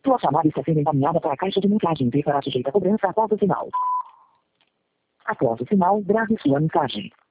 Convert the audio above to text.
Sua chamada está sendo encaminhada para a caixa de mensagem e será sujeita a cobrança após o sinal. Após o sinal, grave sua mensagem.